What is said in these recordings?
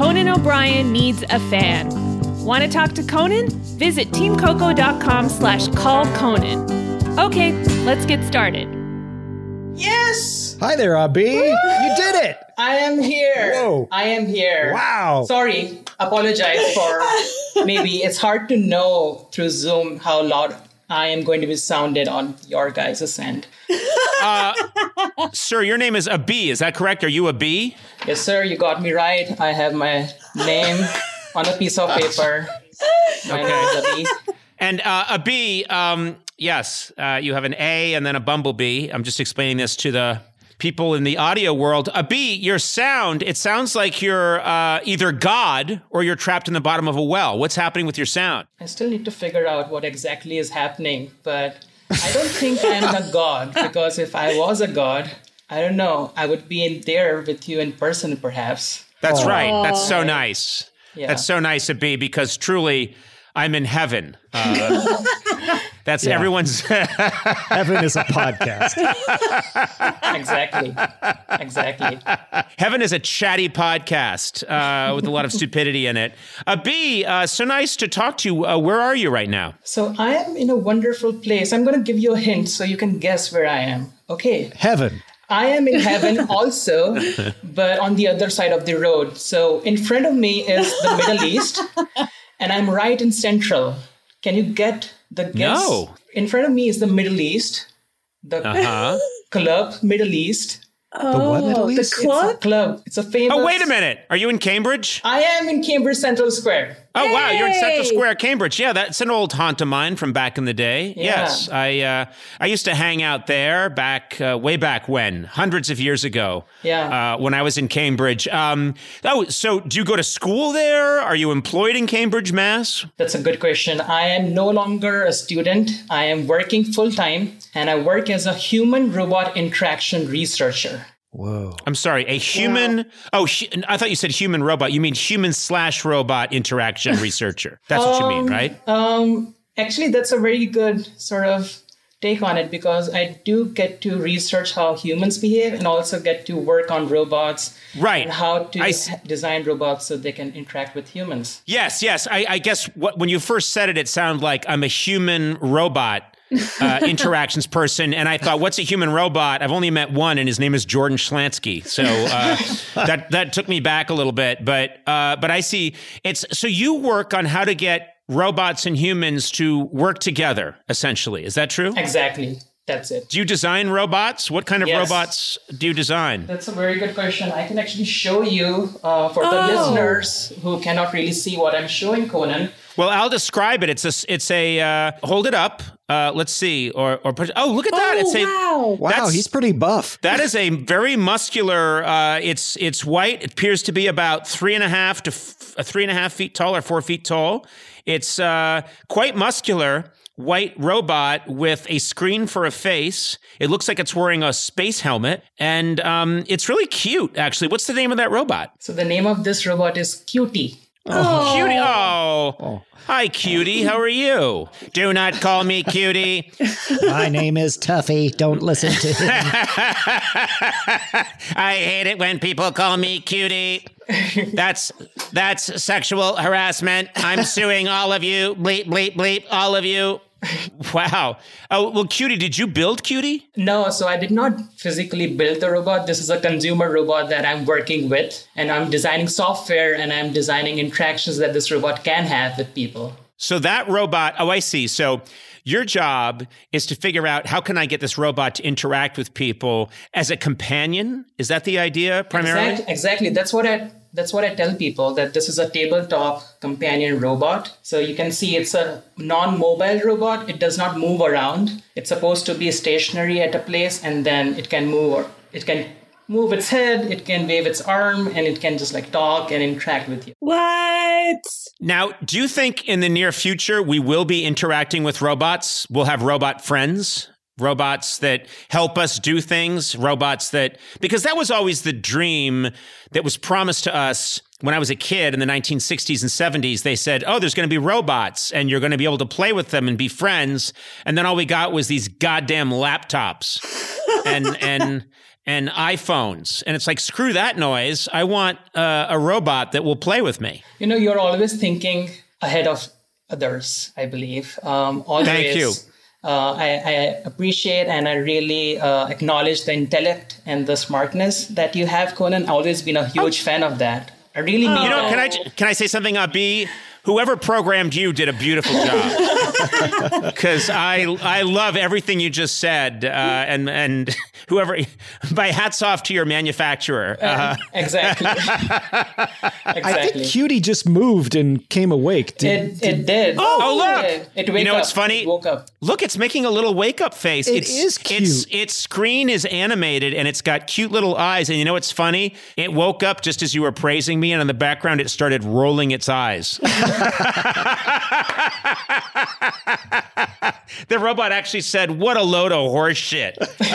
Conan O'Brien Needs a Fan. Want to talk to Conan? Visit teamcoco.com/callconan. Okay, let's get started. Yes! Hi there, Abi. You did it! I am here. Whoa. I am here. Wow. Sorry. Apologize for maybe it's hard to know through Zoom how loud I am going to be sounded on your guys' end. Sir, your name is Abi. Is that correct? Are you Abi? Yes, sir. You got me right. I have my name on a piece of paper. My name is Abi. And Abi, yes, you have an A and then a bumblebee. I'm just explaining this to the people in the audio world. Abi, your sound, it sounds like you're either God or you're trapped in the bottom of a well. What's happening with your sound? I still need to figure out what exactly is happening, but I don't think I'm a god, because if I was a god, I don't know, I would be in there with you in person, perhaps. That's right. That's so nice. Yeah. That's so nice, Abi, because truly, I'm in heaven. That's everyone's... Heaven is a podcast. Exactly. Heaven is a chatty podcast with a lot of stupidity in it. Abi, so nice to talk to you. Where are you right now? So I am in a wonderful place. I'm going to give you a hint so you can guess where I am. Okay. Heaven. I am in heaven also, but on the other side of the road. So in front of me is the Middle East, and I'm right in Central. Can you get the guess? No. In front of me is the Middle East, the club Middle East. The what Middle East? It's a club. It's a famous... Oh, wait a minute. Are you in Cambridge? I am in Cambridge Central Square. Oh, wow. You're in Central Hey! Square, Cambridge. Yeah, that's an old haunt of mine from back in the day. Yeah. Yes. I used to hang out there way back when, hundreds of years ago. Yeah. When I was in Cambridge. So do you go to school there? Are you employed in Cambridge, Mass? That's a good question. I am no longer a student. I am working full-time, and I work as a human-robot interaction researcher. Whoa. I'm sorry, a human... Oh, I thought you said human robot. You mean human/robot interaction researcher. That's what you mean, right? Actually, that's a very good sort of take on it, because I do get to research how humans behave and also get to work on robots. Right. And how to design robots so they can interact with humans. Yes. I guess when you first said it, it sounded like I'm a human robot interactions person, and I thought, what's a human robot? I've only met one, and his name is Jordan Schlansky. So that took me back a little bit, but I see it's so you work on how to get robots and humans to work together. Essentially, is that true? Exactly. That's it. Do you design robots? What kind of robots do you design? That's a very good question. I can actually show you for the listeners who cannot really see what I'm showing, Conan. Well, I'll describe it. It's a hold it up. Let's see. Or look at that. It's Wow, he's pretty buff. That is a very muscular. It's white. It appears to be about 3.5 feet tall or 4 feet tall. It's quite muscular. White robot with a screen for a face. It looks like it's wearing a space helmet, and it's really cute, actually. What's the name of that robot? So the name of this robot is Cutie. Oh. Cutie. Oh. Hi, Cutie. How are you? Do not call me Cutie. My name is Tuffy. Don't listen to him. I hate it when people call me Cutie. That's sexual harassment. I'm suing all of you. Bleep, bleep, bleep, all of you. Wow. Oh, well, Cutie, did you build Cutie? No, so I did not physically build the robot. This is a consumer robot that I'm working with, and I'm designing software, and I'm designing interactions that this robot can have with people. So that robot, I see. So your job is to figure out how can I get this robot to interact with people as a companion? Is that the idea primarily? Exactly. That's what I tell people, that this is a tabletop companion robot. So you can see it's a non-mobile robot. It does not move around. It's supposed to be stationary at a place, and then it can move, or it can move its head, it can wave its arm, and it can just like talk and interact with you. What? Now, do you think in the near future we will be interacting with robots? We'll have robot friends? Robots that help us do things, because that was always the dream that was promised to us when I was a kid in the 1960s and 70s. They said, oh, there's going to be robots and you're going to be able to play with them and be friends. And then all we got was these goddamn laptops. and iPhones. And it's like, screw that noise. I want a robot that will play with me. You're always thinking ahead of others, I believe. Always. Thank you. I appreciate and I really acknowledge the intellect and the smartness that you have, Conan. I've always been a huge fan of that. I really mean that. Can I say something, Abhi? Whoever programmed you did a beautiful job. Because I love everything you just said, and whoever, my hats off to your manufacturer. Exactly. I think Cutie just moved and came awake. It did. Oh, look! It wake up. What's funny? It woke up. Look, it's making a little wake up face. It is cute. Its screen is animated and it's got cute little eyes. And you know what's funny? It woke up just as you were praising me, and in the background it started rolling its eyes. The robot actually said, "What a load of horse shit."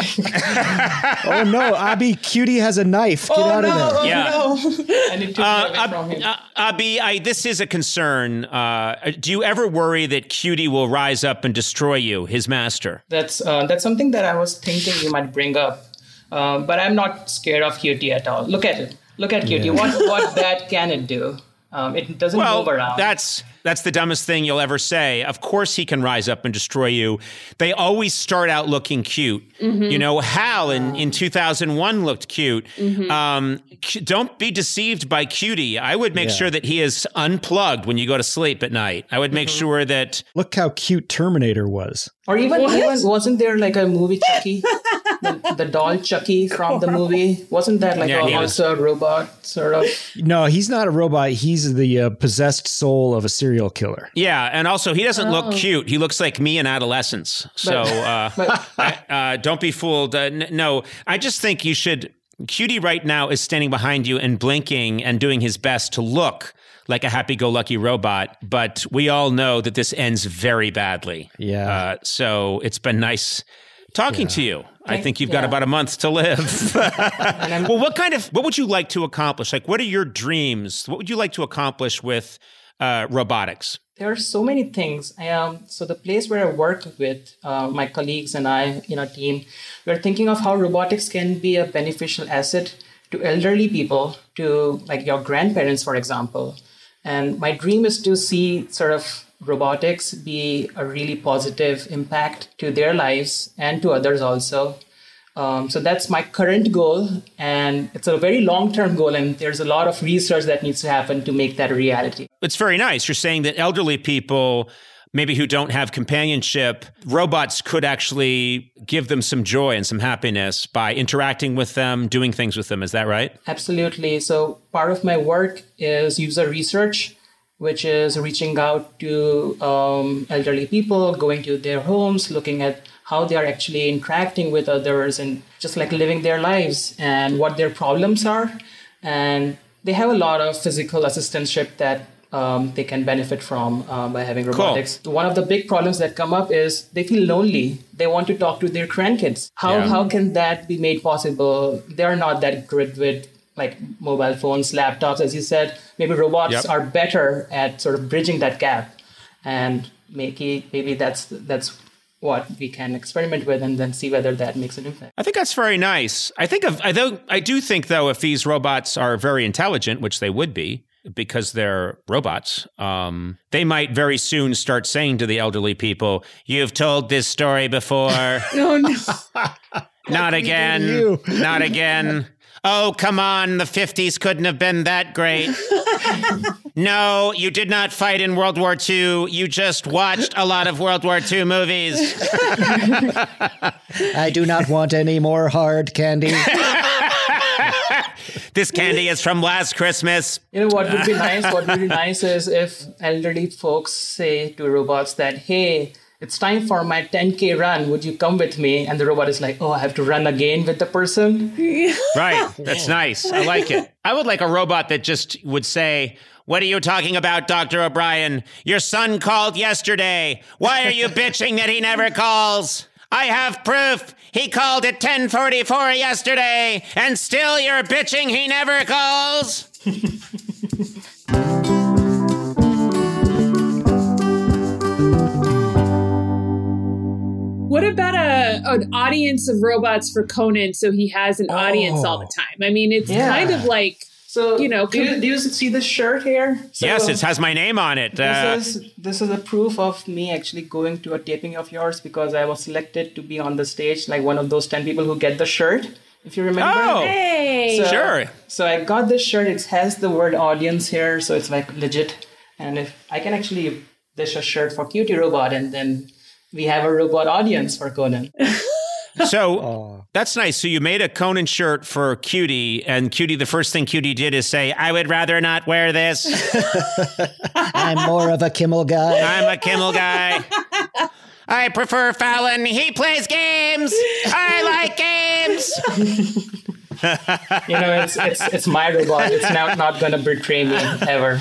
Oh no, Abhi, Cutie has a knife. Get out of there. No. I need to get away from him. Abhi, this is a concern. Do you ever worry that Cutie will rise up and destroy you, his master? That's something that I was thinking you might bring up. But I'm not scared of Cutie at all. Look at it. Look at Cutie. Yeah. What bad can it do? It doesn't move around. That's the dumbest thing you'll ever say. Of course he can rise up and destroy you. They always start out looking cute. Mm-hmm. Hal in 2001 looked cute. Mm-hmm. Don't be deceived by Cutie. I would make sure that he is unplugged when you go to sleep at night. I would make sure that... Look how cute Terminator was. Or even wasn't there like a movie Chucky? the doll Chucky from the movie? Wasn't that like also a robot sort of? No, he's not a robot. He's the possessed soul of a serial killer. Yeah, and also he doesn't look cute. He looks like me in adolescence. So don't be fooled. No, I just think you should... Cutie right now is standing behind you and blinking and doing his best to look like a happy-go-lucky robot, but we all know that this ends very badly. Yeah. So it's been nice talking to you. I think you've got about a month to live. Well, what would you like to accomplish? Like, what are your dreams? What would you like to accomplish with robotics? There are so many things. So the place where I work with my colleagues and I, team, we're thinking of how robotics can be a beneficial asset to elderly people, to like your grandparents, for example. And my dream is to see sort of robotics be a really positive impact to their lives and to others also. So that's my current goal, and it's a very long-term goal, and there's a lot of research that needs to happen to make that a reality. It's very nice. You're saying that elderly people, maybe who don't have companionship, robots could actually give them some joy and some happiness by interacting with them, doing things with them. Is that right? Absolutely. So part of my work is user research, which is reaching out to elderly people, going to their homes, looking at how they are actually interacting with others and just like living their lives and what their problems are. And they have a lot of physical assistantship that they can benefit from by having robotics. Cool. One of the big problems that come up is they feel lonely. They want to talk to their grandkids. How can that be made possible? They're not that good with like mobile phones, laptops, as you said. Maybe robots are better at sort of bridging that gap. And maybe that's what we can experiment with and then see whether that makes an impact. I think that's very nice. I do think, though, if these robots are very intelligent, which they would be, because they're robots, they might very soon start saying to the elderly people, "You've told this story before." Oh, no. Not again. Not again. Oh, come on. The 50s couldn't have been that great. No, you did not fight in World War II. You just watched a lot of World War II movies. I do not want any more hard candy. This candy is from last Christmas. What would be nice? What would be nice is if elderly folks say to robots that, "Hey, it's time for my 10K run. Would you come with me?" And the robot is like, "Oh, I have to run again with the person." Right. That's nice. I like it. I would like a robot that just would say, "What are you talking about, Dr. O'Brien? Your son called yesterday. Why are you bitching that he never calls? I have proof. He called at 10:44 yesterday, and still you're bitching he never calls." What about an audience of robots for Conan so he has an audience all the time? I mean, it's kind of like, so, you know. Do you see this shirt here? So, yes, it has my name on it. This is a proof of me actually going to a taping of yours because I was selected to be on the stage, like one of those 10 people who get the shirt, if you remember. Oh, Hey! sure. So I got this shirt. It has the word audience here, so it's like legit. And if I can actually dish a shirt for Cutie Robot, and then we have a robot audience for Conan. So that's nice. So you made a Conan shirt for Cutie, and Cutie, the first thing Cutie did is say, I would rather not wear this. I'm more of a Kimmel guy. I'm a Kimmel guy. I prefer Fallon. He plays games. I like games. You know, it's my robot. It's not going to betray me ever.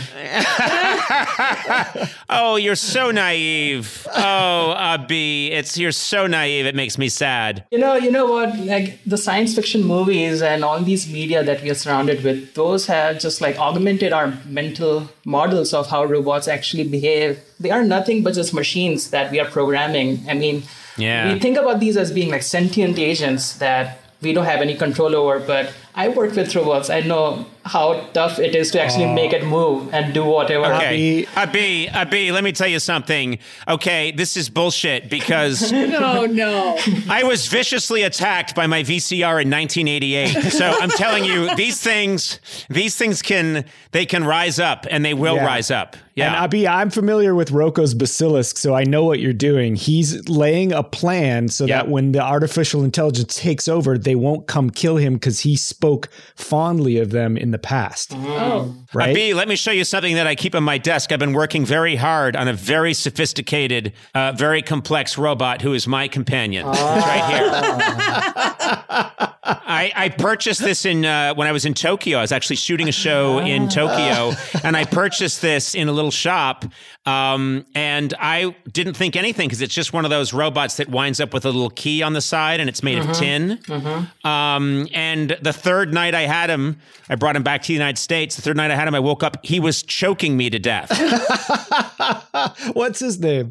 Oh, you're so naive. Oh, Abi, you're so naive. It makes me sad. You know what? Like the science fiction movies and all these media that we are surrounded with, those have just like augmented our mental models of how robots actually behave. They are nothing but just machines that we are programming. I mean, we think about these as being like sentient agents that we don't have any control over, but I work with robots. I know how tough it is to actually make it move and do whatever. Okay, Abi, let me tell you something. Okay, this is bullshit because No. I was viciously attacked by my VCR in 1988. So I'm telling you, these things can rise up, and they will rise up. Yeah. And Abi, I'm familiar with Roko's basilisk, so I know what you're doing. He's laying a plan so that when the artificial intelligence takes over, they won't come kill him because he spoke fondly of them in the past. Oh. Right? Abi, let me show you something that I keep on my desk. I've been working very hard on a very sophisticated, very complex robot who is my companion. It's right here. I purchased this when I was in Tokyo. I was actually shooting a show in Tokyo, and I purchased this in a little shop. And I didn't think anything because it's just one of those robots that winds up with a little key on the side, and it's made of tin. And the third night I had him, I brought him back to the United States. The third night I had him, I woke up, he was choking me to death. What's his name?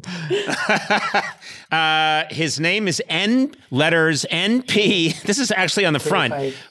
His name is letters NP. This is actually on the front,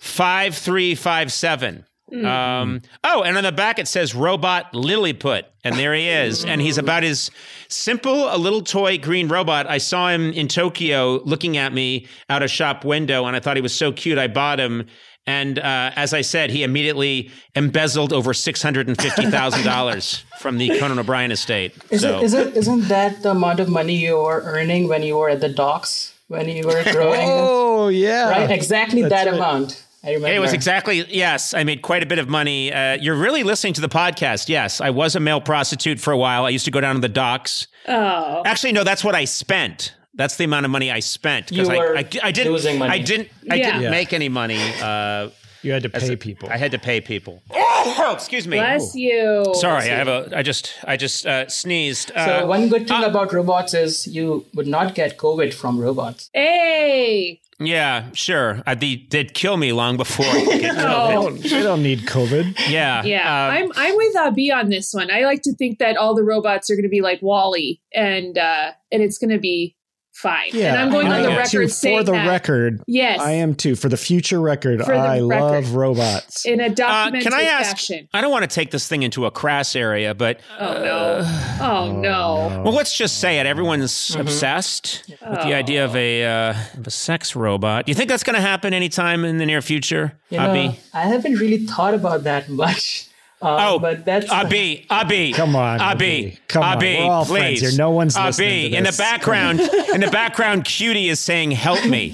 5357. And on the back it says Robot Lilliput, and there he is. And he's about as simple a little toy green robot. I saw him in Tokyo looking at me out a shop window, and I thought he was so cute. I bought him. And as I said, he immediately embezzled over $650,000 from the Conan O'Brien estate. Isn't that the amount of money you were earning when you were at the docks, when you were growing? Oh, yeah. Right? Exactly that amount. I remember. It was exactly, yes. I made quite a bit of money. You're really listening to the podcast. Yes, I was a male prostitute for a while. I used to go down to the docks. Oh. Actually, no, that's what I spent. That's the amount of money I spent. You were I didn't, losing money. I didn't make any money. You had to pay people. I had to pay people. Oh, excuse me. Bless you. Sorry, I just sneezed. So one good thing about robots is you would not get COVID from robots. Hey. Yeah, sure. They'd kill me long before I could get COVID. They don't need COVID. Yeah. Yeah. I'm with B on this one. I like to think that all the robots are going to be like WALL-E, and it's going to be fine. Yeah, and I'm going on the record saying for the that. record. Yes. I am too. For the future record, I love robots. In a documented can I ask, fashion. I don't want to take this thing into a crass area, but... Oh, no. Well, let's just say it. Everyone's obsessed with the idea of a sex robot. Do you think that's going to happen anytime in the near future, Abi? I haven't really thought about that much. But that's Abi, come on, Abi, come on. Abi, We're all please. friends here. No one's listening to in this. the background, Cutie is saying, "Help me."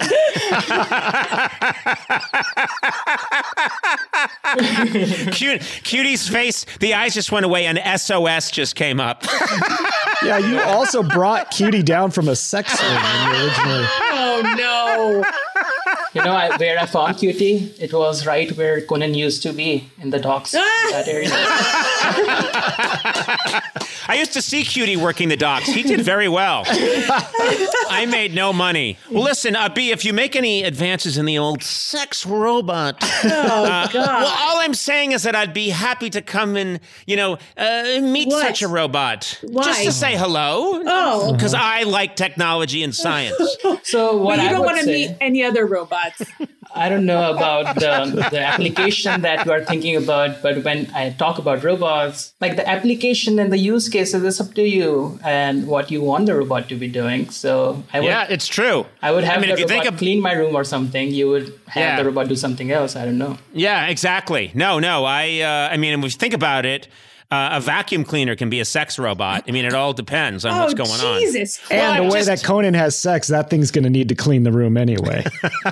Cutie's face, the eyes just went away, and SOS just came up. Yeah, you also brought Cutie down from a sex swing when you originally. Oh, no. Where I found Cutie, it was right where Conan used to be, in the docks, that area. I used to see Cutie working the docks. He did very well. I made no money. Well, listen, B, if you make any advances in the old sex robot, God. well, all I'm saying is that I'd be happy to come and, meet What? such a robot. Why? Just to say hello. Oh. Because I like technology and science. So what But you I don't would want to say, meet any other robots. I don't know about the application that you are thinking about, but when I talk about robots, like the application and the use cases, it's up to you and what you want the robot to be doing. So Yeah, it's true. I would have if you the think robot clean my room or something. You would have the robot do something else. I don't know. Yeah, exactly. No. I mean, if you think about it, a vacuum cleaner can be a sex robot. I mean, it all depends on what's going on. Jesus Christ. And the way that Conan has sex, that thing's going to need to clean the room anyway.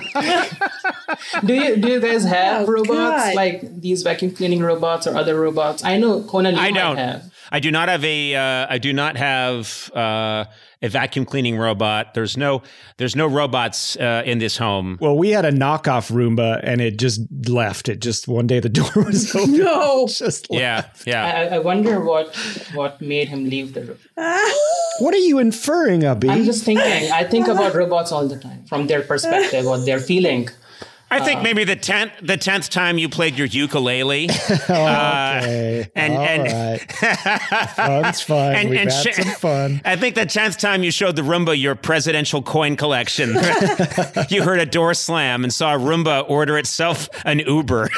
Do you guys have robots God. like these vacuum cleaning robots or other robots? I know Conan, you I might don't. have. I do not have a vacuum cleaning robot. There's no robots in this home. Well, we had a knockoff Roomba and it just left. It just, one day the door was open. No. Just left. Yeah. I wonder what made him leave the room. What are you inferring, Abhi? I'm just thinking. I think about robots all the time from their perspective, what they're feeling. I think maybe the 10th time you played your ukulele. Okay. and right. Fun's fun. We've had some fun. I think the 10th time you showed the Roomba your presidential coin collection. You heard a door slam and saw a Roomba order itself an Uber.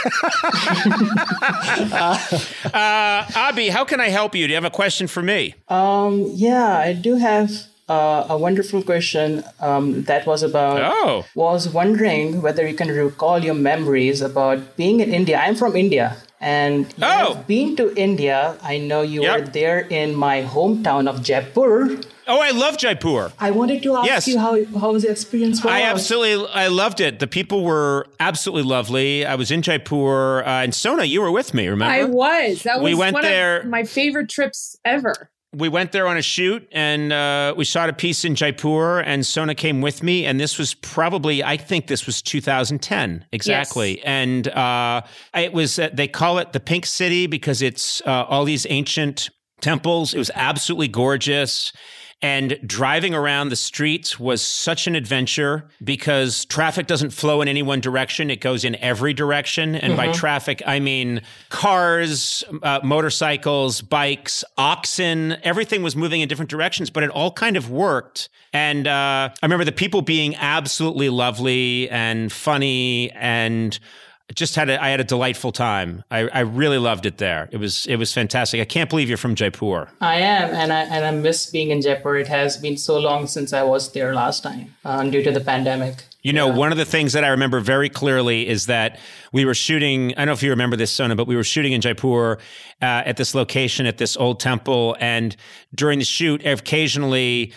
Abhi, how can I help you? Do you have a question for me? Yeah, I do have a wonderful question that was about, was wondering whether you can recall your memories about being in India. I'm from India, and you have been to India. I know you were there in my hometown of Jaipur. Oh, I love Jaipur. I wanted to ask you how was the experience was. I loved it. The people were absolutely lovely. I was in Jaipur, and Sona, you were with me, remember? I was. That was we went one there, of my favorite trips ever. We went there on a shoot, and we shot a piece in Jaipur, and Sona came with me, and this was probably, I think this was 2010, exactly. Yes. And it was, they call it the Pink City because it's all these ancient temples. It was absolutely gorgeous. And driving around the streets was such an adventure because traffic doesn't flow in any one direction. It goes in every direction. And by traffic, I mean cars, motorcycles, bikes, oxen, everything was moving in different directions, but it all kind of worked. And I remember the people being absolutely lovely and funny, and I had a delightful time. I really loved it there. It was fantastic. I can't believe you're from Jaipur. I am, and I miss being in Jaipur. It has been so long since I was there last time due to the pandemic. One of the things that I remember very clearly is that we were shooting, I don't know if you remember this, Sona, but we were shooting in Jaipur at this location, at this old temple. And during the shoot, occasionally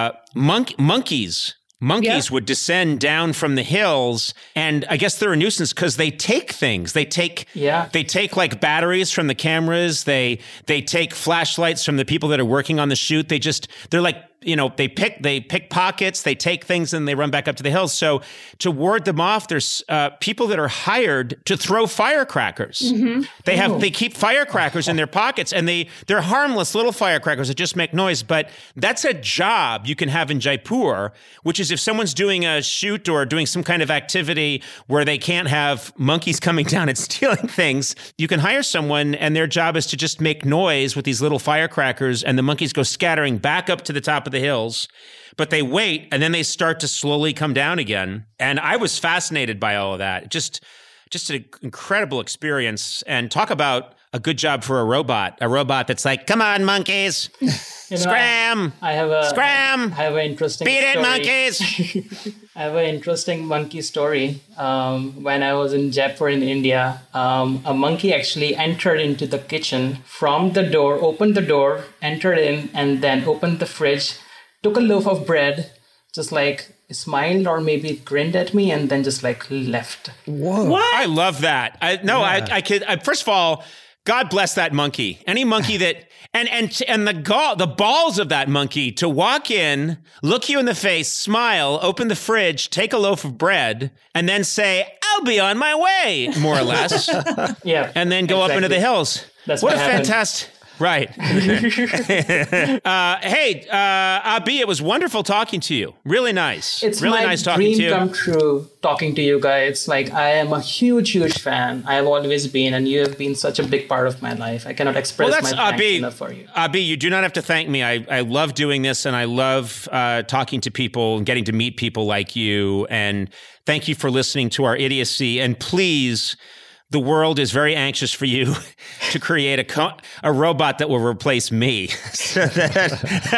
monkeys would descend down from the hills, and I guess they're a nuisance because they take things. They take like batteries from the cameras. They take flashlights from the people that are working on the shoot. They're like, they pick pockets, they take things, and they run back up to the hills. So to ward them off, there's people that are hired to throw firecrackers. Mm-hmm. They keep firecrackers in their pockets, and they're harmless little firecrackers that just make noise. But that's a job you can have in Jaipur, which is if someone's doing a shoot or doing some kind of activity where they can't have monkeys coming down and stealing things, you can hire someone, and their job is to just make noise with these little firecrackers, and the monkeys go scattering back up to the top of the hills, but they wait and then they start to slowly come down again. And I was fascinated by all of that. Just an incredible experience. And talk about a good job for a robot that's like, come on, monkeys, scram, scram. I have an interesting beat story. It, monkeys. I have an interesting monkey story. When I was in Jaipur in India, a monkey actually entered into the kitchen from the door, opened the door, entered in, and then opened the fridge, took a loaf of bread, just like smiled or maybe grinned at me, and then just like left. Whoa. What? I love that. I could, first of all, God bless that monkey. Any monkey that and the balls of that monkey to walk in, look you in the face, smile, open the fridge, take a loaf of bread, and then say, "I'll be on my way," more or less. Yeah. And then go up into the hills. That's what what a happened. fantastic. Right. Hey, Abhi, it was wonderful talking to you. Really nice. It's really my nice talking to dream you. come true talking to you guys. Like, I am a huge fan. I have always been, and you have been such a big part of my life. I cannot express my thanks enough for you. Abhi, you do not have to thank me. I love doing this, and I love talking to people and getting to meet people like you. And thank you for listening to our idiocy. And please, the world is very anxious for you to create a robot that will replace me. So that,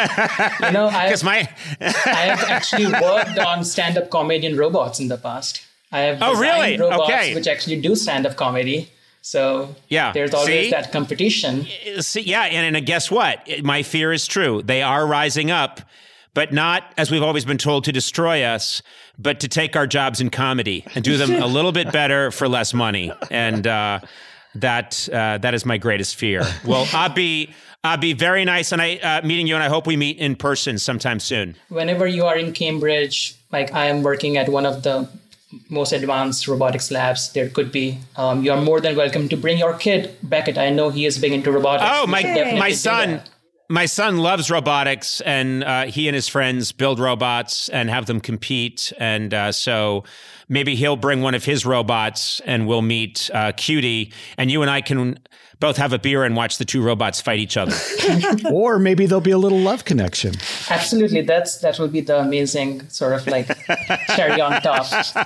I have actually worked on stand-up comedian robots in the past. I have designed robots which actually do stand-up comedy. So there's always that competition. And guess what? My fear is true. They are rising up, but not, as we've always been told, to destroy us, but to take our jobs in comedy and do them a little bit better for less money. And that is my greatest fear. Well, Abhi, very nice, and meeting you, and I hope we meet in person sometime soon. Whenever you are in Cambridge, like I am working at one of the most advanced robotics labs there could be. You are more than welcome to bring your kid, Beckett. I know he is big into robotics. Oh, my son loves robotics, and he and his friends build robots and have them compete. And so maybe he'll bring one of his robots and we'll meet Cutie, and you and I can both have a beer and watch the two robots fight each other. Or maybe there'll be a little love connection. Absolutely. That will be the amazing sort of like cherry on top.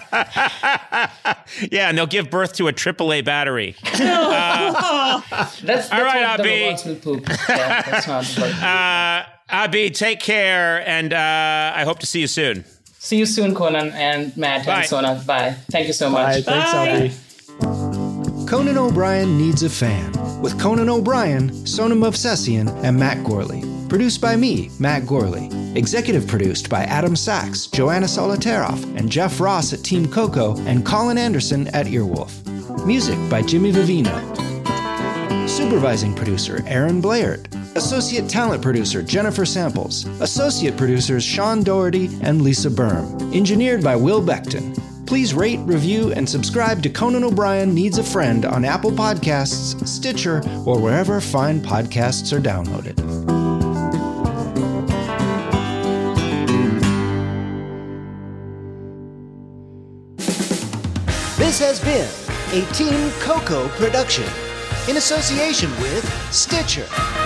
Yeah, and they'll give birth to a AAA battery. That's all right, Abhi. The robots will poop. Yeah, that's not Abhi, take care, and I hope to see you soon. See you soon, Conan and Matt and Sona. Bye. Thank you so much. Bye. Thanks, Abhi. Conan O'Brien Needs a Fan, with Conan O'Brien, Sona Movsesian, and Matt Gorley. Produced by me, Matt Gorley. Executive produced by Adam Sachs, Joanna Solitaroff, and Jeff Ross at Team Coco, and Colin Anderson at Earwolf. Music by Jimmy Vivino. Supervising producer, Aaron Blaird. Associate talent producer, Jennifer Samples. Associate producers, Sean Doherty and Lisa Berm. Engineered by Will Beckton. Please rate, review, and subscribe to Conan O'Brien Needs a Friend on Apple Podcasts, Stitcher, or wherever fine podcasts are downloaded. This has been a Team Coco production in association with Stitcher.